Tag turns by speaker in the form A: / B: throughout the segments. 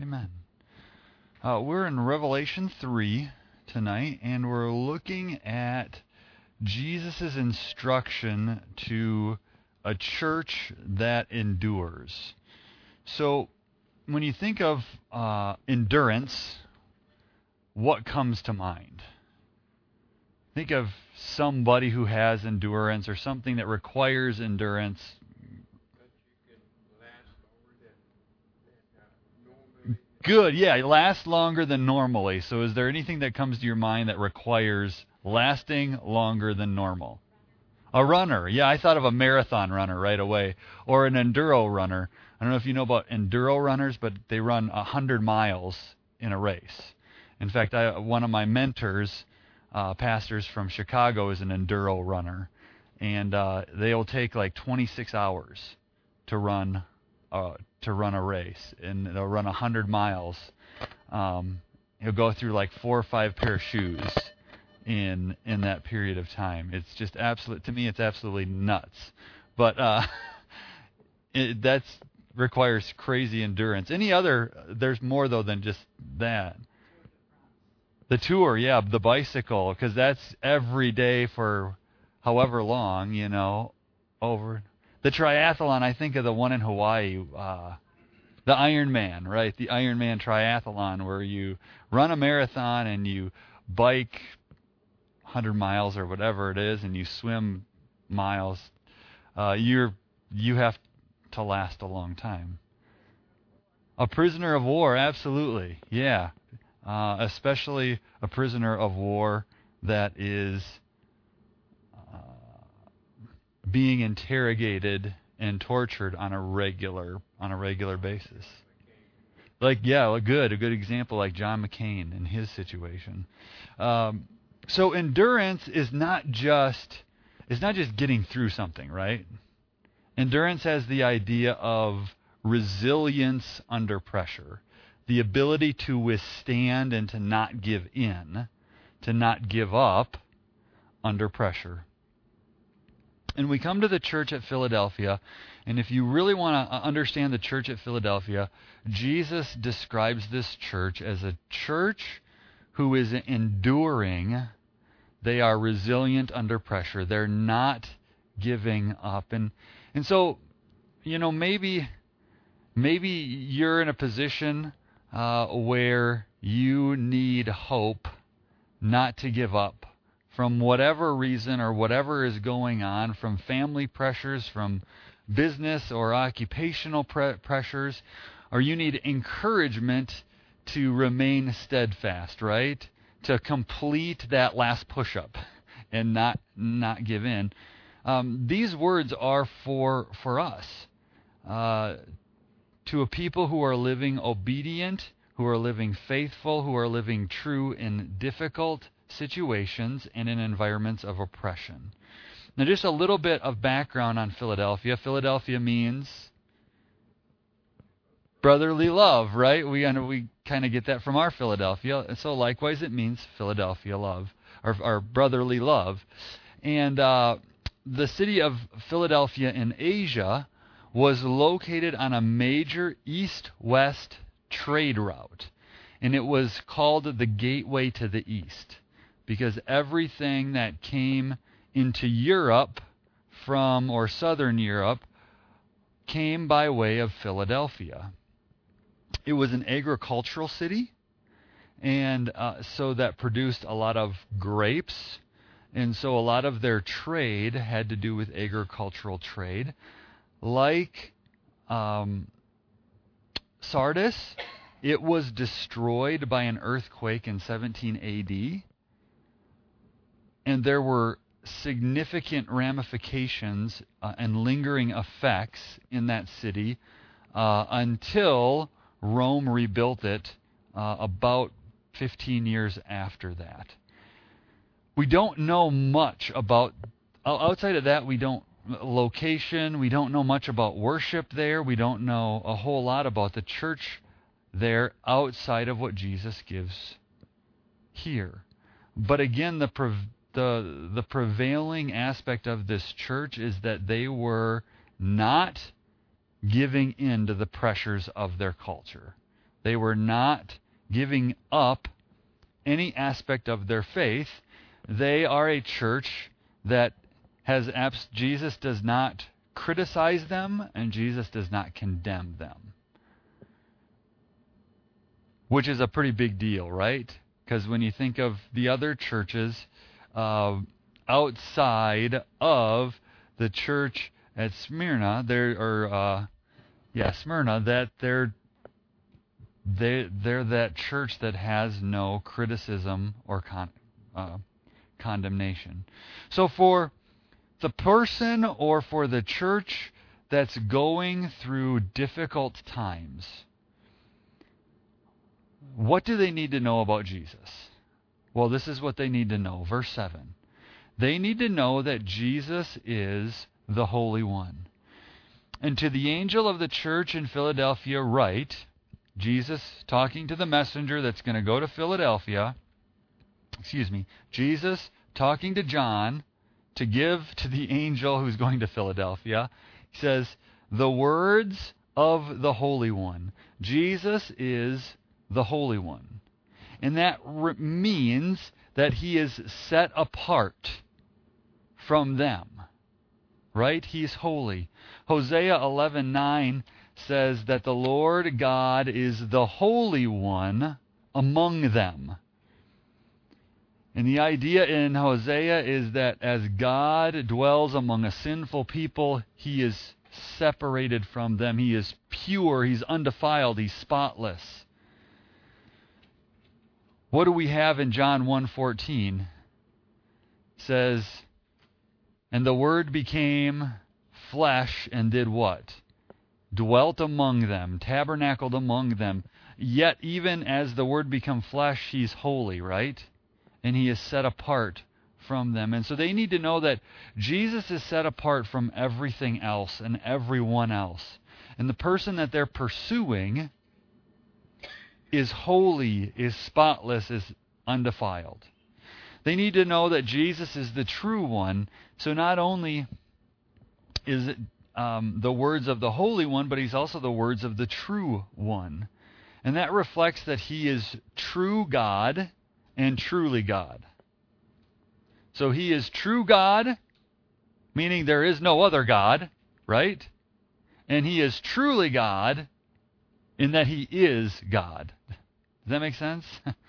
A: Amen. We're in Revelation 3 tonight, and we're looking at Jesus' instruction to a church that endures. So, when you think of endurance, what comes to mind? Think of somebody who has endurance or something that requires endurance. Good, yeah, it lasts longer than normally. So is there anything that comes to your mind that requires lasting longer than normal? A runner. Yeah, I thought of a marathon runner right away. Or an enduro runner. I don't know if you know about enduro runners, but they run 100 miles in a race. In fact, one of my mentors, pastors from Chicago, is an enduro runner. And they'll take like 26 hours to run a race, and they'll run 100 miles. He'll go through like 4 or 5 pair of shoes in that period of time. It's just absolute. To me, it's absolutely nuts. But that requires crazy endurance. There's more though than just that. The tour, yeah, the bicycle, because that's every day for however long, over. The triathlon, I think of the one in Hawaii, the Ironman, right? The Ironman triathlon, where you run a marathon and you bike 100 miles or whatever it is, and you swim miles. You have to last a long time. A prisoner of war, absolutely, yeah. Especially a prisoner of war that is being interrogated and tortured on a regular basis. A good example like John McCain in his situation. So endurance is not just getting through something, right? Endurance has the idea of resilience under pressure, the ability to withstand and to not give in, to not give up under pressure. And we come to the church at Philadelphia, and if you really want to understand the church at Philadelphia, Jesus describes this church as a church who is enduring. They are resilient under pressure. They're not giving up. And so, maybe you're in a position where you need hope not to give up from whatever reason or whatever is going on, from family pressures, from business or occupational pressures, or you need encouragement to remain steadfast, right? To complete that last push-up and not give in. These words are for us. To a people who are living obedient, who are living faithful, who are living true in difficult situations and in environments of oppression. Now, just a little bit of background on Philadelphia. Philadelphia means brotherly love, right? We kind of get that from our Philadelphia. And so likewise, it means Philadelphia love, or brotherly love. And the city of Philadelphia in Asia was located on a major east-west trade route. And it was called the Gateway to the East, because everything that came into Europe or Southern Europe came by way of Philadelphia. It was an agricultural city, and so that produced a lot of grapes, and so a lot of their trade had to do with agricultural trade. Like Sardis, it was destroyed by an earthquake in 17 AD, and there were significant ramifications and lingering effects in that city until Rome rebuilt it about 15 years after that. We don't know much about, outside of that, we don't know much about worship there. We don't know a whole lot about the church there outside of what Jesus gives here. But again, the prevailing aspect of this church is that they were not giving in to the pressures of their culture. They were not giving up any aspect of their faith. They are a church that has Jesus does not criticize them, and Jesus does not condemn them. Which is a pretty big deal, right? Because when you think of the other churches outside of the church at Smyrna, Smyrna, that they're that church that has no criticism or condemnation. So for the person or for the church that's going through difficult times, what do they need to know about Jesus? Well, this is what they need to know. Verse 7. They need to know that Jesus is the Holy One. And to the angel of the church in Philadelphia write, Jesus talking to the messenger that's going to go to Philadelphia, Jesus talking to John to give to the angel who's going to Philadelphia, he says, the words of the Holy One. Jesus is the Holy One. And that means that he is set apart from them. Right? He's holy. Hosea 11:9 says that the Lord God is the Holy One among them. And the idea in Hosea is that as God dwells among a sinful people, he is separated from them. He is pure. He's undefiled. He's spotless. What do we have in John 1:14? It says, and the Word became flesh and did what? Dwelt among them, tabernacled among them. Yet even as the Word become flesh, he's holy, right? And he is set apart from them. And so they need to know that Jesus is set apart from everything else and everyone else. And the person that they're pursuing is holy, is spotless, is undefiled. They need to know that Jesus is the true one. So not only is it the words of the Holy One, but he's also the words of the true one. And that reflects that he is true God and truly God. So he is true God, meaning there is no other God, right? And he is truly God in that he is God. Does that make sense?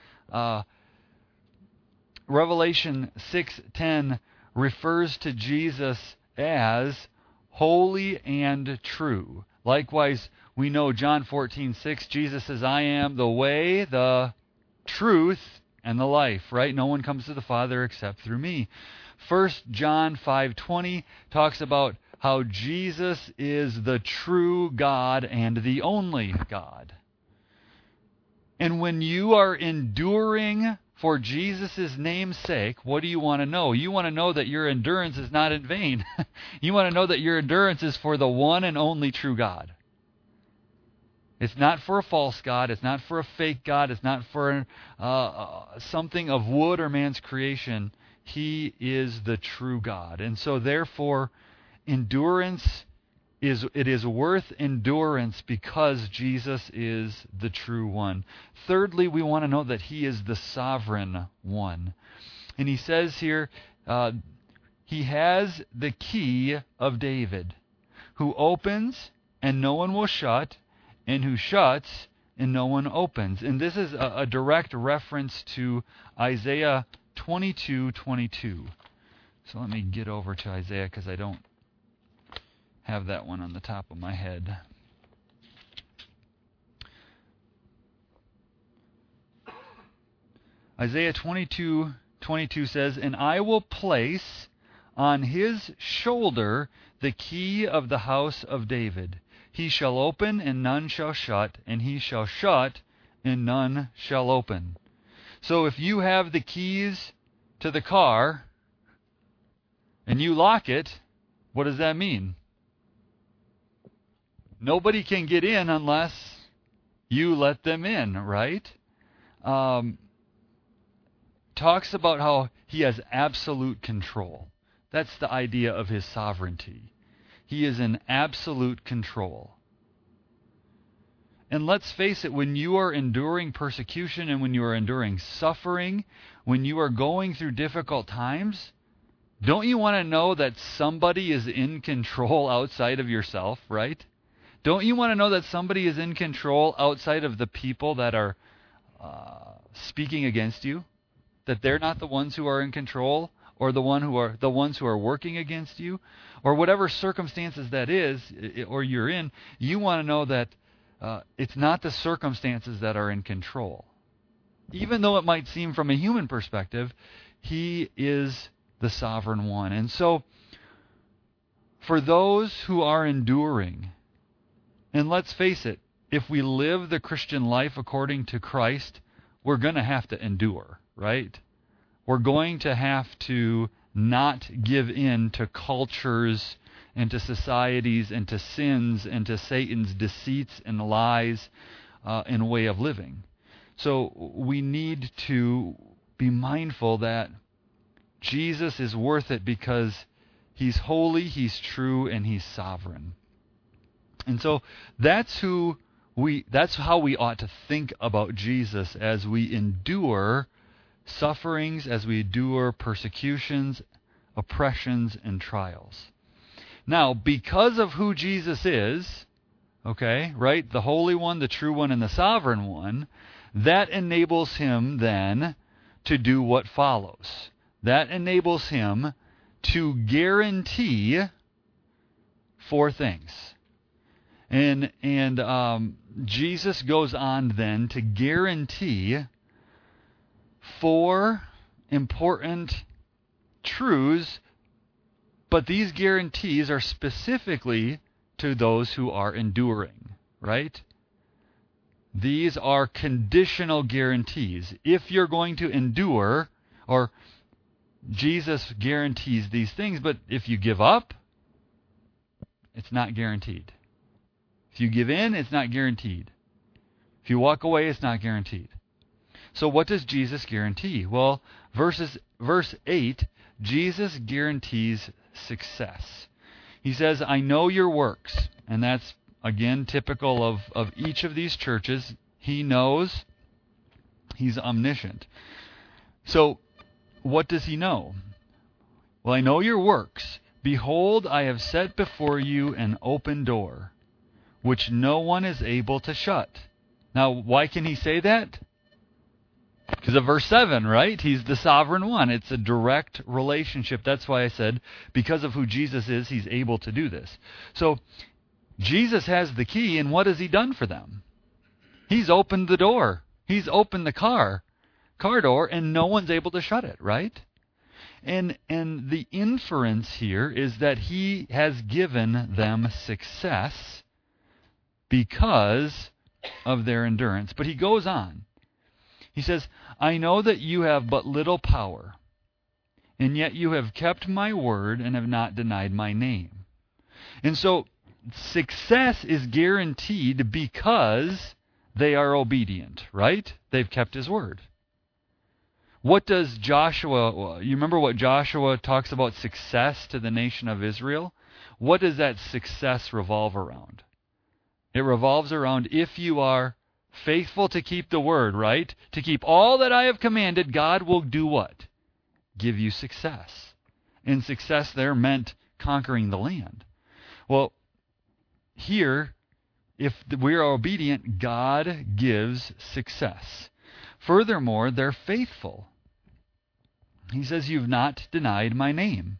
A: Revelation 6:10 refers to Jesus as holy and true. Likewise, we know John 14:6, Jesus says, I am the way, the truth, and the life, right? No one comes to the Father except through me. 1 John 5:20 talks about how Jesus is the true God and the only God. And when you are enduring for Jesus' name's sake, what do you want to know? You want to know that your endurance is not in vain. You want to know that your endurance is for the one and only true God. It's not for a false God. It's not for a fake God. It's not for something of wood or man's creation. He is the true God. And so therefore, endurance is worth endurance because Jesus is the true one. Thirdly, we want to know that he is the sovereign one. And he says here, he has the key of David, who opens and no one will shut, and who shuts and no one opens. And this is a direct reference to Isaiah 22:22. So let me get over to Isaiah because I don't have that one on the top of my head. Isaiah 22:22 says, and I will place on his shoulder the key of the house of David. He shall open and none shall shut, and he shall shut and none shall open. So if you have the keys to the car and you lock it, what does that mean? Nobody can get in unless you let them in, right? Talks about how he has absolute control. That's the idea of his sovereignty. He is in absolute control. And let's face it, when you are enduring persecution and when you are enduring suffering, when you are going through difficult times, don't you want to know that somebody is in control outside of yourself, right? Don't you want to know that somebody is in control outside of the people that are speaking against you? That they're not the ones who are in control, or the ones who are working against you, or whatever circumstances that is, or you're in. You want to know that it's not the circumstances that are in control. Even though it might seem from a human perspective, He is the sovereign one. And so, for those who are enduring, and let's face it, if we live the Christian life according to Christ, we're going to have to endure, right? We're going to have to not give in to cultures and to societies and to sins and to Satan's deceits and lies and way of living. So we need to be mindful that Jesus is worth it because He's holy, He's true, and He's sovereign. And so that's how we ought to think about Jesus as we endure sufferings, as we endure persecutions, oppressions, and trials. Now, because of who Jesus is, okay, right, the Holy One, the True One, and the Sovereign One, that enables Him then to do what follows. That enables Him to guarantee 4 things. And Jesus goes on then to guarantee 4 important truths, but these guarantees are specifically to those who are enduring, right? These are conditional guarantees. If you're going to endure, or Jesus guarantees these things, but if you give up, it's not guaranteed. If you give in, it's not guaranteed. If you walk away, it's not guaranteed. So what does Jesus guarantee? Well, verse 8, Jesus guarantees success. He says, I know your works. And that's, again, typical of each of these churches. He knows. He's omniscient. So what does He know? Well, I know your works. Behold, I have set before you an open door, which no one is able to shut. Now, why can He say that? Because of verse 7, right? He's the sovereign one. It's a direct relationship. That's why I said, because of who Jesus is, He's able to do this. So, Jesus has the key, and what has He done for them? He's opened the door. He's opened the car door, and no one's able to shut it, right? And the inference here is that He has given them success because of their endurance. But He goes on. He says, I know that you have but little power, and yet you have kept my word and have not denied my name. And so success is guaranteed because they are obedient, right? They've kept His word. What does Joshua, you remember what Joshua talks about success to the nation of Israel? What does that success revolve around? It revolves around if you are faithful to keep the word, right? To keep all that I have commanded, God will do what? Give you success. And success there meant conquering the land. Well, here, if we are obedient, God gives success. Furthermore, they're faithful. He says, you've not denied my name.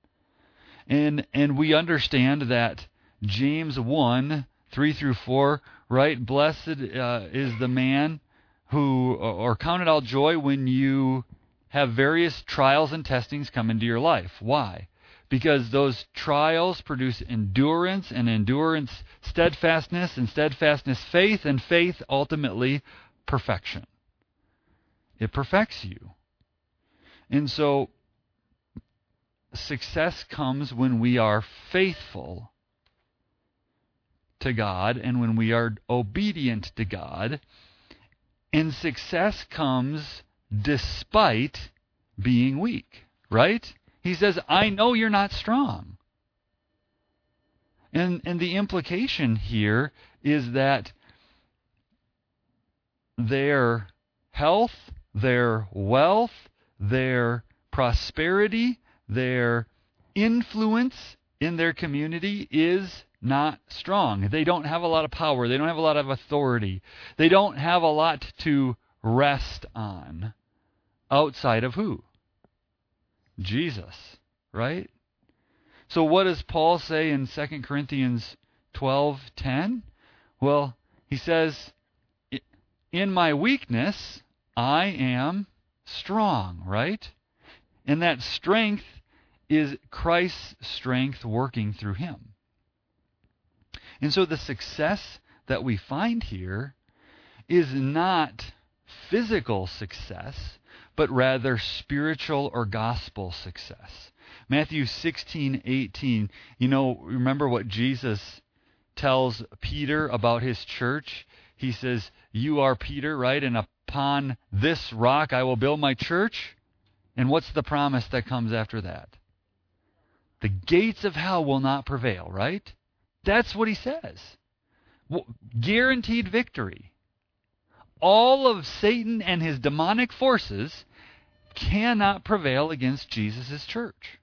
A: And we understand that James 1, 3 through 4, right? Blessed is the man who, or count it all joy when you have various trials and testings come into your life. Why? Because those trials produce endurance, and endurance steadfastness, and steadfastness faith, and faith ultimately perfection. It perfects you. And so success comes when we are faithful to God and when we are obedient to God. And success comes despite being weak, right? He says, I know you're not strong. And the implication here is that their health, their wealth, their prosperity, their influence in their community is not strong. They don't have a lot of power. They don't have a lot of authority. They don't have a lot to rest on outside of who? Jesus, right? So what does Paul say in 2 Corinthians 12:10? Well, he says, in my weakness, I am strong, right? And that strength is Christ's strength working through him. And so the success that we find here is not physical success, but rather spiritual or gospel success. Matthew 16:18, remember what Jesus tells Peter about his church? He says, you are Peter, right? And upon this rock I will build my church. And what's the promise that comes after that? The gates of hell will not prevail, right? That's what he says. Guaranteed victory. All of Satan and his demonic forces cannot prevail against Jesus' church.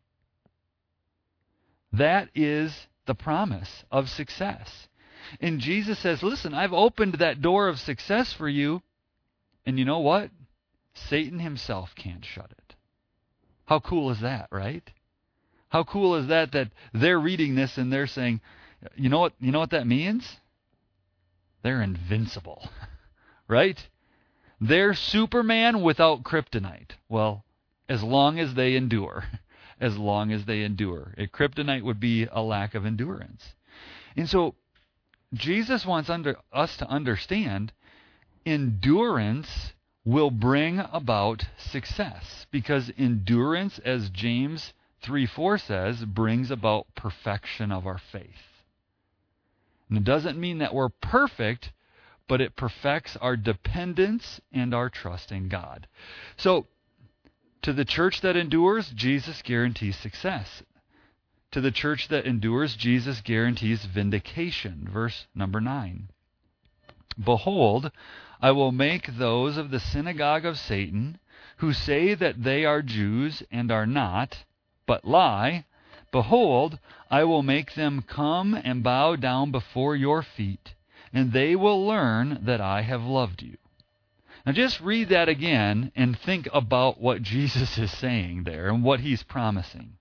A: That is the promise of success. And Jesus says, listen, I've opened that door of success for you, and you know what? Satan himself can't shut it. How cool is that, right? How cool is that they're reading this and they're saying, you know what that means? They're invincible, right? They're Superman without kryptonite. Well, as long as they endure. As long as they endure. Kryptonite would be a lack of endurance. And so Jesus wants us to understand endurance will bring about success, because endurance, as James 3:4 says, brings about perfection of our faith. And it doesn't mean that we're perfect, but it perfects our dependence and our trust in God. So, to the church that endures, Jesus guarantees success. To the church that endures, Jesus guarantees vindication. Verse number 9. Behold, I will make those of the synagogue of Satan, who say that they are Jews and are not, but lie, behold, I will make them come and bow down before your feet, and they will learn that I have loved you. Now just read that again and think about what Jesus is saying there and what he's promising.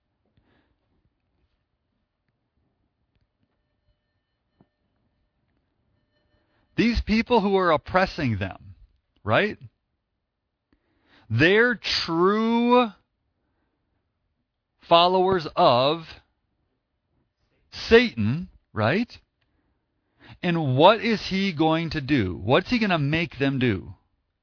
A: These people who are oppressing them, right? They're true followers of Satan, right? And what is he going to do? What's he going to make them do?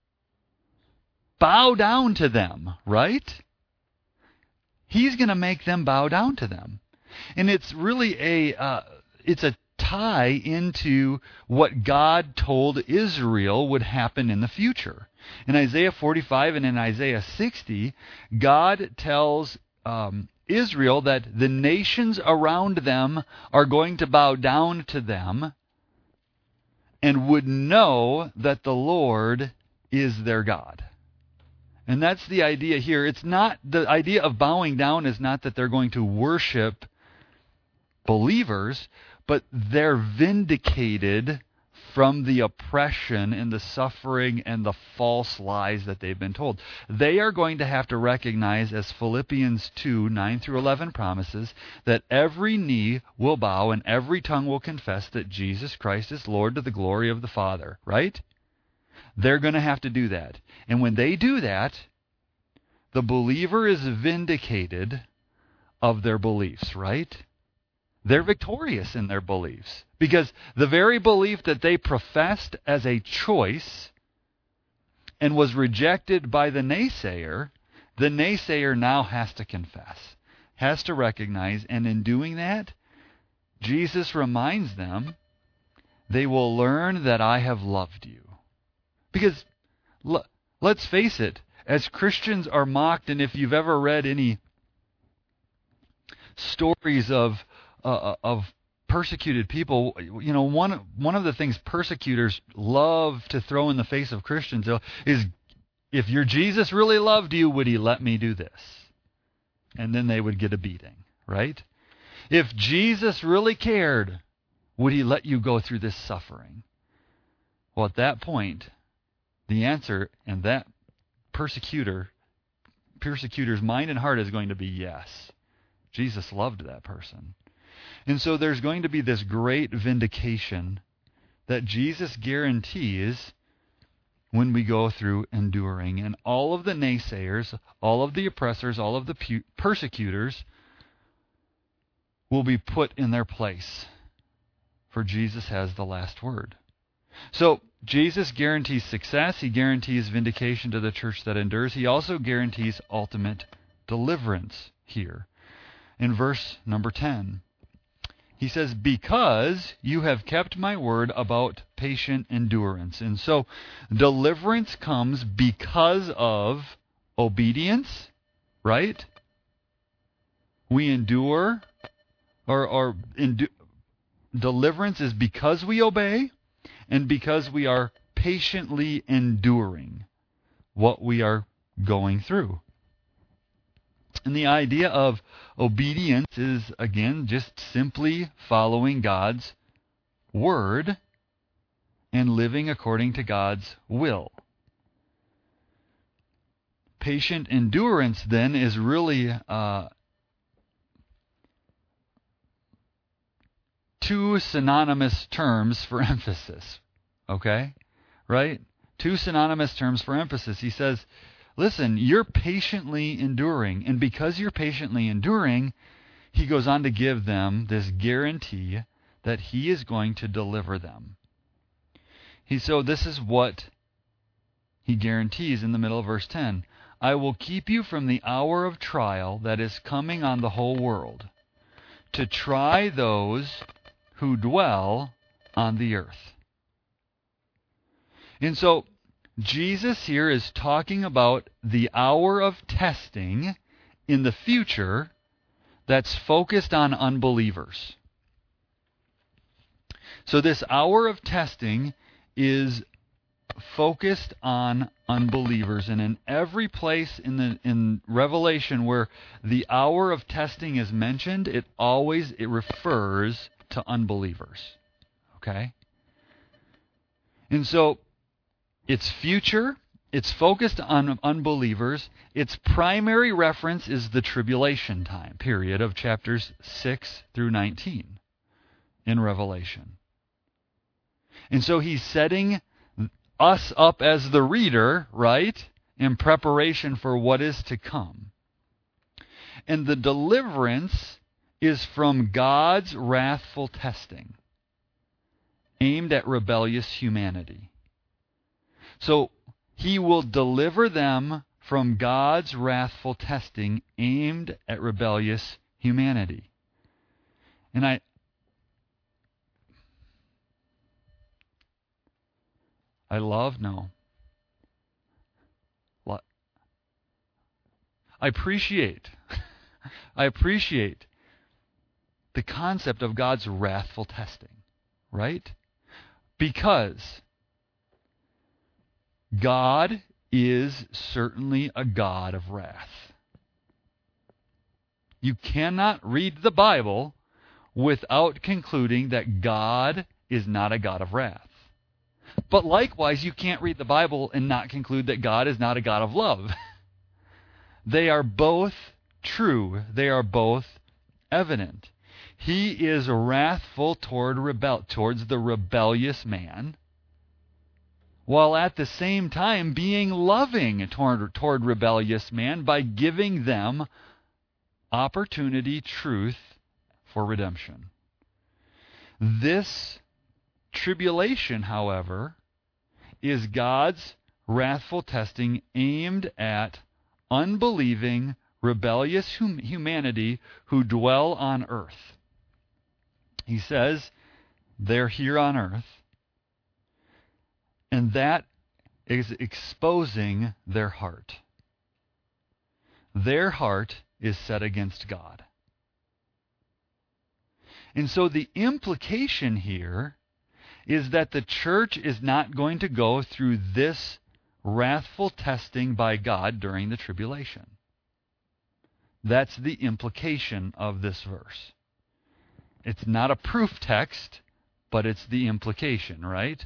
A: Bow down to them, right? He's going to make them bow down to them. And it's really it's a tie into what God told Israel would happen in the future. In Isaiah 45 and in Isaiah 60, God tells Israel that the nations around them are going to bow down to them and would know that the Lord is their God. And that's the idea here. It's not, the idea of bowing down is not that they're going to worship believers, but they're vindicated from the oppression and the suffering and the false lies that they've been told. They are going to have to recognize, as Philippians 2, 9 through 11 promises, that every knee will bow and every tongue will confess that Jesus Christ is Lord, to the glory of the Father, right? They're going to have to do that. And when they do that, the believer is vindicated of their beliefs, right? They're victorious in their beliefs. Because the very belief that they professed as a choice and was rejected by the naysayer now has to confess, has to recognize, and in doing that, Jesus reminds them, they will learn that I have loved you. Because, let's face it, as Christians are mocked, and if you've ever read any stories of persecuted people, one of the things persecutors love to throw in the face of Christians is, if your Jesus really loved you, would he let me do this? And then they would get a beating, right? If Jesus really cared, would he let you go through this suffering? Well, at that point, the answer in that persecutor's mind and heart is going to be yes. Jesus loved that person. And so there's going to be this great vindication that Jesus guarantees when we go through enduring. And all of the naysayers, all of the oppressors, all of the persecutors will be put in their place. For Jesus has the last word. So Jesus guarantees success. He guarantees vindication to the church that endures. He also guarantees ultimate deliverance here. In verse number 10, he says, because you have kept my word about patient endurance. And so deliverance comes because of obedience, right? We endure, deliverance is because we obey and because we are patiently enduring what we are going through. And the idea of obedience is, again, just simply following God's word and living according to God's will. Patient endurance, then, is really two synonymous terms for emphasis. Okay? Right? Two synonymous terms for emphasis. He says, listen, you're patiently enduring. And because you're patiently enduring, he goes on to give them this guarantee that he is going to deliver them. So this is what he guarantees in the middle of verse 10. I will keep you from the hour of trial that is coming on the whole world, to try those who dwell on the earth. And so Jesus here is talking about the hour of testing in the future that's focused on unbelievers. So this hour of testing is focused on unbelievers. And in every place in Revelation where the hour of testing is mentioned, it refers to unbelievers. Okay? And so it's future, it's focused on unbelievers. Its primary reference is the tribulation time period of chapters 6 through 19 in Revelation. And so he's setting us up as the reader, right, in preparation for what is to come. And the deliverance is from God's wrathful testing aimed at rebellious humanity. So he will deliver them from God's wrathful testing aimed at rebellious humanity. And I appreciate the concept of God's wrathful testing, right? Because God is certainly a God of wrath. You cannot read the Bible without concluding that God is not a God of wrath. But likewise, you can't read the Bible and not conclude that God is not a God of love. They are both true. They are both evident. He is wrathful towards the rebellious man, while at the same time being loving toward rebellious man by giving them opportunity, truth for redemption. This tribulation, however, is God's wrathful testing aimed at unbelieving, rebellious humanity who dwell on earth. He says they're here on earth, and that is exposing their heart. Their heart is set against God. And so the implication here is that the church is not going to go through this wrathful testing by God during the tribulation. That's the implication of this verse. It's not a proof text, but it's the implication, right?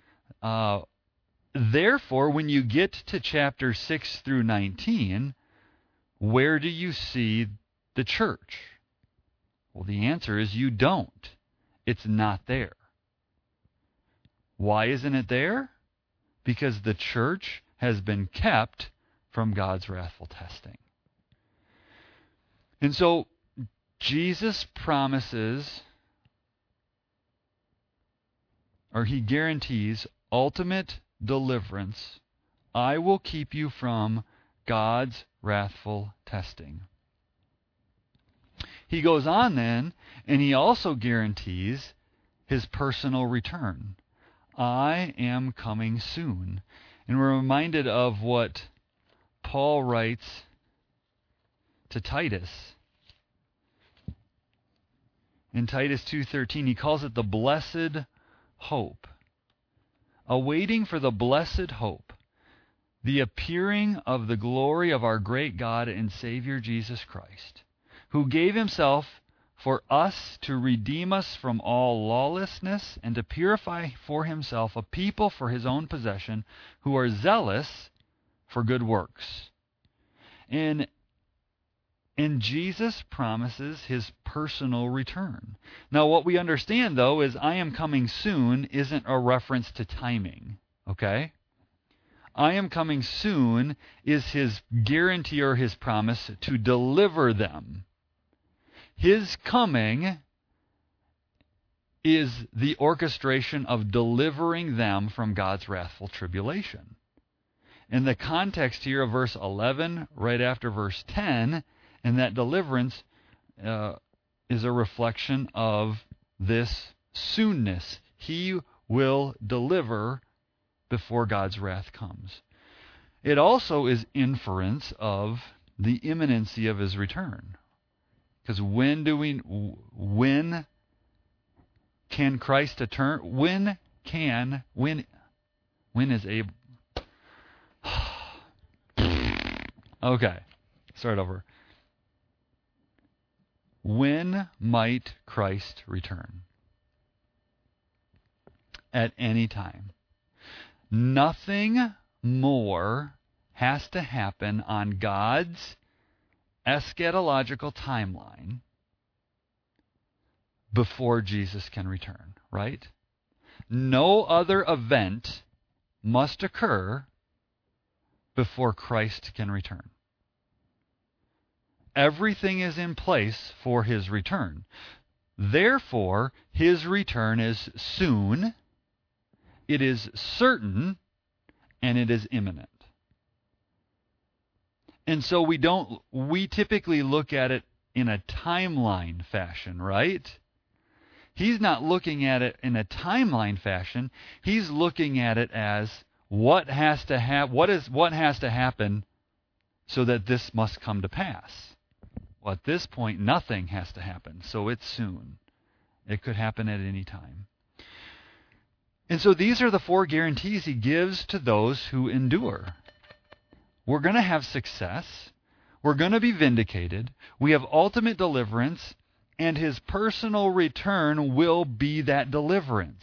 A: Therefore, when you get to chapter 6 through 19, where do you see the church? Well, the answer is you don't. It's not there. Why isn't it there? Because the church has been kept from God's wrathful testing. And so Jesus promises, or he guarantees, ultimate deliverance. I will keep you from God's wrathful testing. He goes on then, and he also guarantees his personal return. I am coming soon. And we're reminded of what Paul writes to Titus. In Titus 2:13, he calls it the blessed hope. Awaiting for the blessed hope, the appearing of the glory of our great God and Savior Jesus Christ, who gave himself for us to redeem us from all lawlessness and to purify for himself a people for his own possession who are zealous for good works. And Jesus promises his personal return. Now, what we understand, though, is I am coming soon isn't a reference to timing, okay? I am coming soon is his guarantee or his promise to deliver them. His coming is the orchestration of delivering them from God's wrathful tribulation. In the context here of verse 11, right after verse 10, and that deliverance is a reflection of this soonness. He will deliver before God's wrath comes. It also is inference of the imminency of his return. Because when can Christ return? When is able? Okay, start over. When might Christ return? At any time. Nothing more has to happen on God's eschatological timeline before Jesus can return, right? No other event must occur before Christ can return. Everything is in place for his return. Therefore, his return is soon, it is certain, and it is imminent. And so we typically look at it in a timeline fashion, right? He's not looking at it in a timeline fashion. He's looking at it as what has to happen so that this must come to pass. Well, at this point, nothing has to happen, so it's soon. It could happen at any time. And so these are the 4 guarantees he gives to those who endure. We're going to have success. We're going to be vindicated. We have ultimate deliverance, and his personal return will be that deliverance.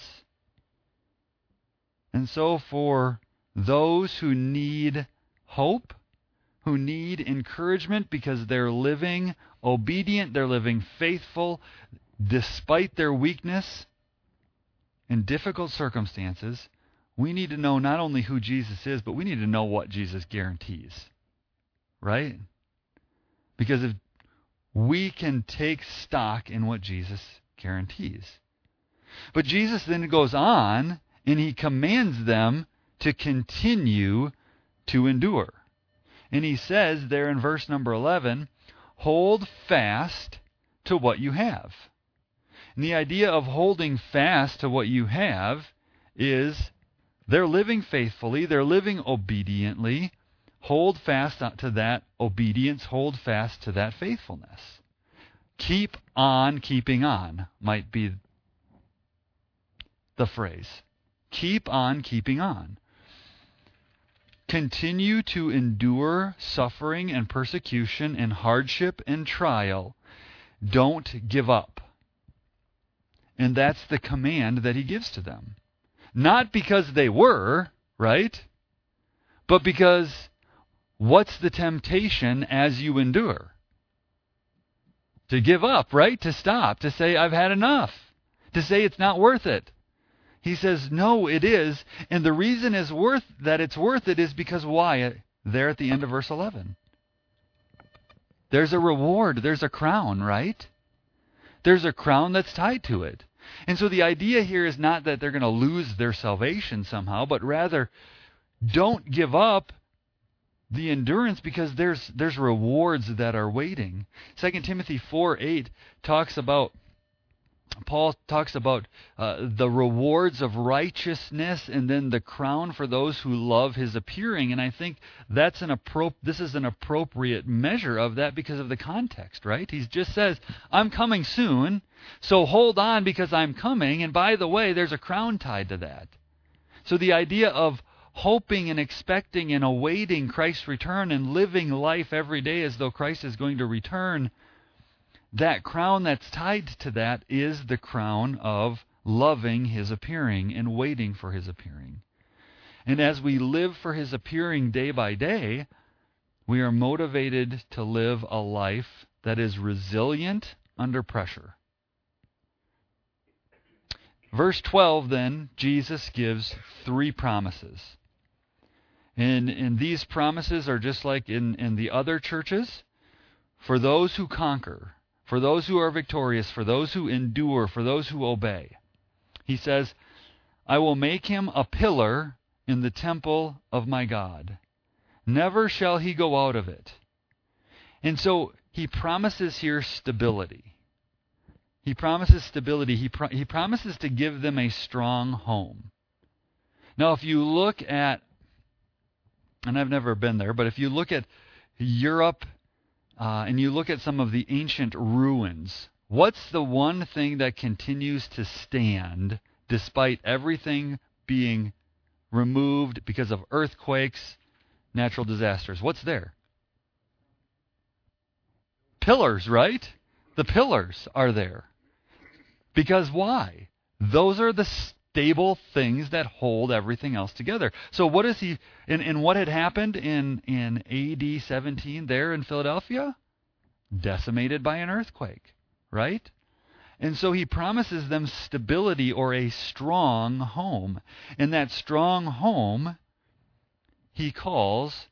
A: And so for those who need hope, who need encouragement because they're living obedient, they're living faithful, despite their weakness in difficult circumstances, we need to know not only who Jesus is, but we need to know what Jesus guarantees. Right? Because if we can take stock in what Jesus guarantees. But Jesus then goes on and he commands them to continue to endure. And he says there in verse number 11, hold fast to what you have. And the idea of holding fast to what you have is they're living faithfully, they're living obediently. Hold fast to that obedience, hold fast to that faithfulness. Keep on keeping on might be the phrase. Keep on keeping on. Continue to endure suffering and persecution and hardship and trial. Don't give up. And that's the command that he gives to them. Not because they were, right? But because what's the temptation as you endure? To give up, right? To stop. To say, I've had enough. To say it's not worth it. He says, no, it is. And the reason it's worth it is because why? There at the end of verse 11. There's a reward. There's a crown, right? There's a crown that's tied to it. And so the idea here is not that they're going to lose their salvation somehow, but rather don't give up the endurance because there's rewards that are waiting. 2 Timothy 4:8 Paul talks about the rewards of righteousness and then the crown for those who love his appearing. And I think this is an appropriate measure of that because of the context, right? He just says, I'm coming soon, so hold on because I'm coming. And by the way, there's a crown tied to that. So the idea of hoping and expecting and awaiting Christ's return and living life every day as though Christ is going to return, that crown that's tied to that is the crown of loving his appearing and waiting for his appearing. And as we live for his appearing day by day, we are motivated to live a life that is resilient under pressure. Verse 12, then, Jesus gives 3 promises. And these promises are just like in the other churches. For those who conquer, for those who are victorious, for those who endure, for those who obey. He says, I will make him a pillar in the temple of my God. Never shall he go out of it. And so he promises here stability. He promises stability. He promises to give them a strong home. Now, if you look at, and I've never been there, but if you look at Europe and you look at some of the ancient ruins, what's the one thing that continues to stand despite everything being removed because of earthquakes, natural disasters? What's there? Pillars, right? The pillars are there. Because why? Those are the stable things that hold everything else together. So what is he, and what had happened in AD 17 there in Philadelphia? Decimated by an earthquake, right? And so he promises them stability or a strong home. And that strong home he calls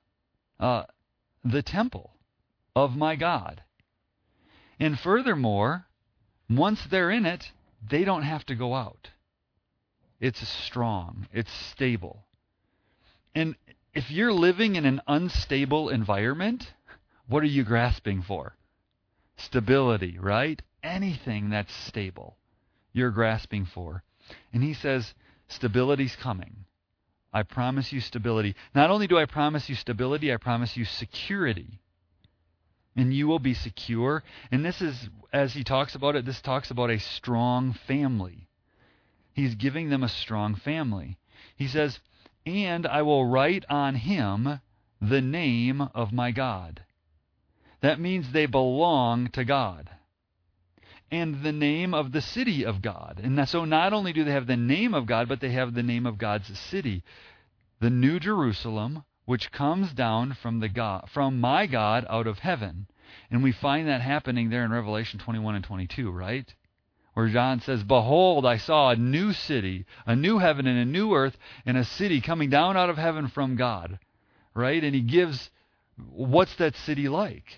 A: the temple of my God. And furthermore, once they're in it, they don't have to go out. It's strong. It's stable. And if you're living in an unstable environment, what are you grasping for? Stability, right? Anything that's stable, you're grasping for. And he says, stability's coming. I promise you stability. Not only do I promise you stability, I promise you security. And you will be secure. And this is, as he talks about it, this talks about a strong family. He's giving them a strong family. He says, and I will write on him the name of my God. That means they belong to God. And the name of the city of God. And so not only do they have the name of God, but they have the name of God's city. The New Jerusalem, which comes down from my God out of heaven. And we find that happening there in Revelation 21 and 22, right? Where John says, behold, I saw a new city, a new heaven and a new earth, and a city coming down out of heaven from God, right? And he gives, what's that city like?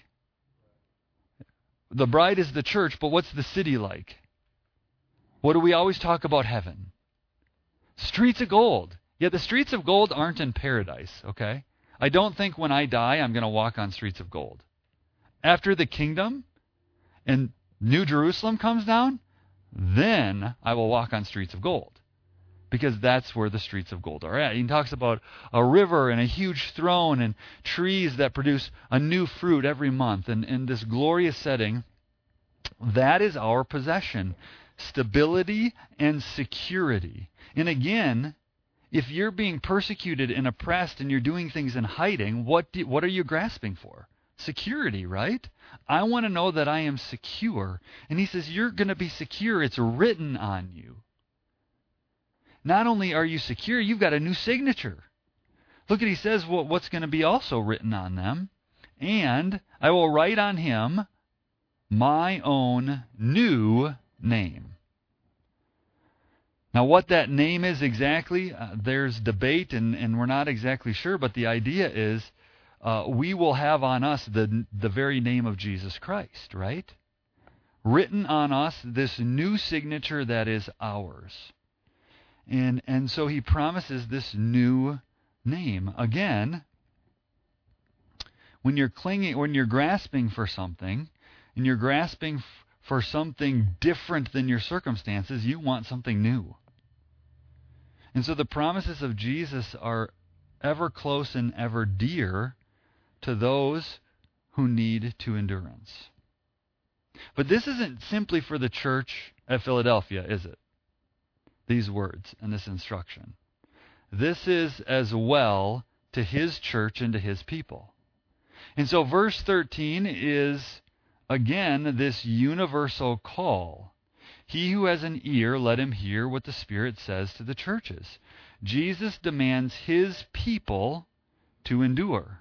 A: The bride is the church, but what's the city like? What do we always talk about heaven? Streets of gold. Yeah, the streets of gold aren't in paradise, okay? I don't think when I die I'm going to walk on streets of gold. After the kingdom and New Jerusalem comes down, then I will walk on streets of gold. Because that's where the streets of gold are at. He talks about a river and a huge throne and trees that produce a new fruit every month. And in this glorious setting, That is our possession. Stability and security. And again, if you're being persecuted and oppressed and you're doing things in hiding, what are you grasping for? Security, right? I want to know that I am secure. And he says, you're going to be secure. It's written on you. Not only are you secure, you've got a new signature. Look at, he says what's going to be also written on them. And I will write on him my own new name. Now, what that name is exactly, there's debate, and we're not exactly sure, but the idea is we will have on us the very name of Jesus Christ, right? Written on us, this new signature that is ours. And so he promises this new name. Again, when you're grasping for something, and you're grasping for something different than your circumstances, you want something new. And so the promises of Jesus are ever close and ever dear to those who need to endurance. But this isn't simply for the church at Philadelphia, is it? These words and this instruction. This is as well to his church and to his people. And so verse 13 is, again, this universal call. He who has an ear, let him hear what the Spirit says to the churches. Jesus demands his people to endure.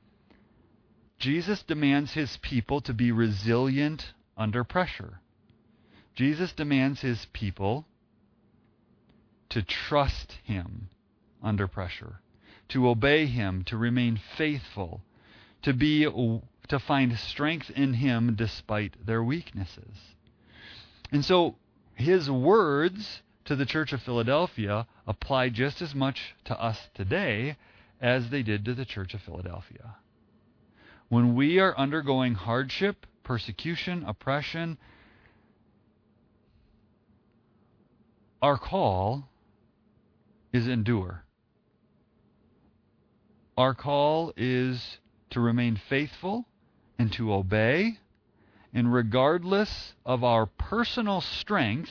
A: Jesus demands his people to be resilient under pressure. Jesus demands his people to trust him under pressure, to obey him, to remain faithful, to find strength in him despite their weaknesses. And so his words to the church of Philadelphia apply just as much to us today as they did to the church of Philadelphia. When we are undergoing hardship, persecution, oppression, our call is endure. Our call is to remain faithful and to obey, and regardless of our personal strength,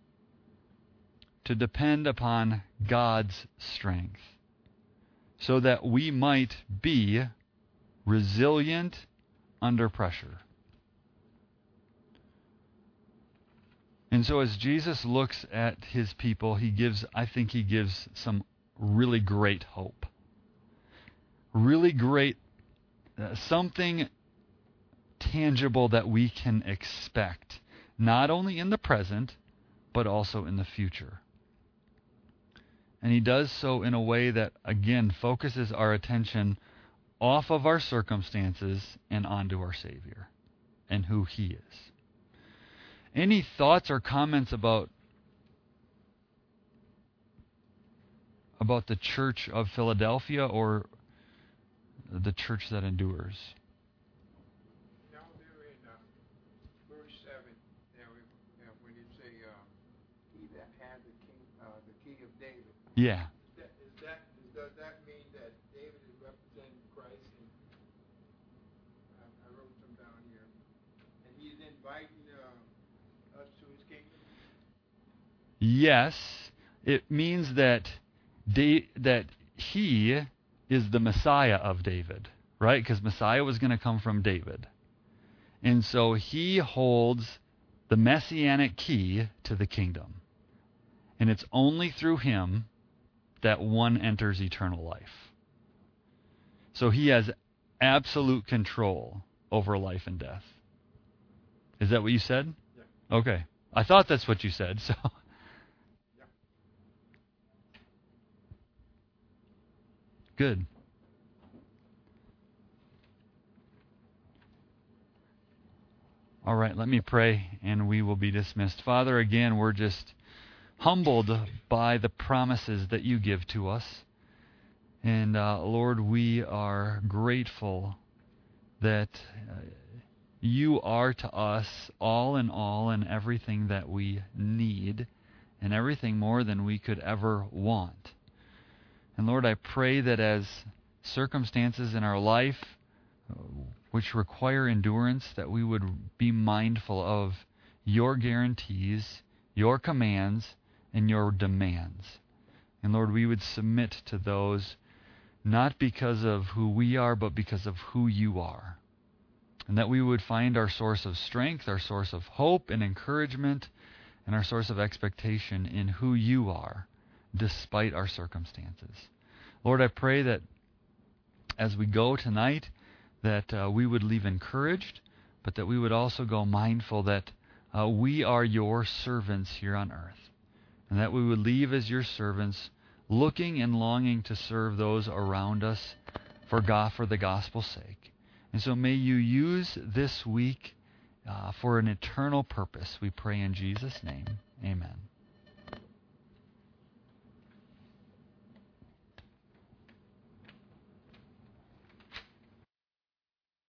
A: to depend upon God's strength, so that we might be resilient under pressure. And so as Jesus looks at his people, I think he gives some really great hope. Really great, something tangible that we can expect, not only in the present, but also in the future. And he does so in a way that, again, focuses our attention off of our circumstances and onto our Savior and who he is. Any thoughts or comments about the church of Philadelphia or the church that endures?
B: Down there in verse 7, when you say, he that had the key of David.
A: Yeah.
B: Does that mean that David is representing Christ? And I wrote some down here. And he's inviting us to his kingdom?
A: Yes. It means that he is the Messiah of David, right? Because Messiah was going to come from David. And so he holds the messianic key to the kingdom. And it's only through him that one enters eternal life. So he has absolute control over life and death. Is that what you said?
B: Yeah.
A: Okay. I thought that's what you said, so...
B: Yeah.
A: Good. All right, let me pray and we will be dismissed. Father, again, we're just humbled by the promises that you give to us. And Lord, we are grateful that you are to us all in all and everything that we need and everything more than we could ever want. And Lord, I pray that as circumstances in our life which require endurance, that we would be mindful of your guarantees, your commands, and your demands. And Lord, we would submit to those not because of who we are, but because of who you are. And that we would find our source of strength, our source of hope and encouragement, and our source of expectation in who you are, despite our circumstances. Lord, I pray that as we go tonight, that we would leave encouraged, but that we would also go mindful that we are your servants here on earth, and that we would leave as your servants, looking and longing to serve those around us for the gospel's sake. And so may you use this week for an eternal purpose. We pray in Jesus' name. Amen.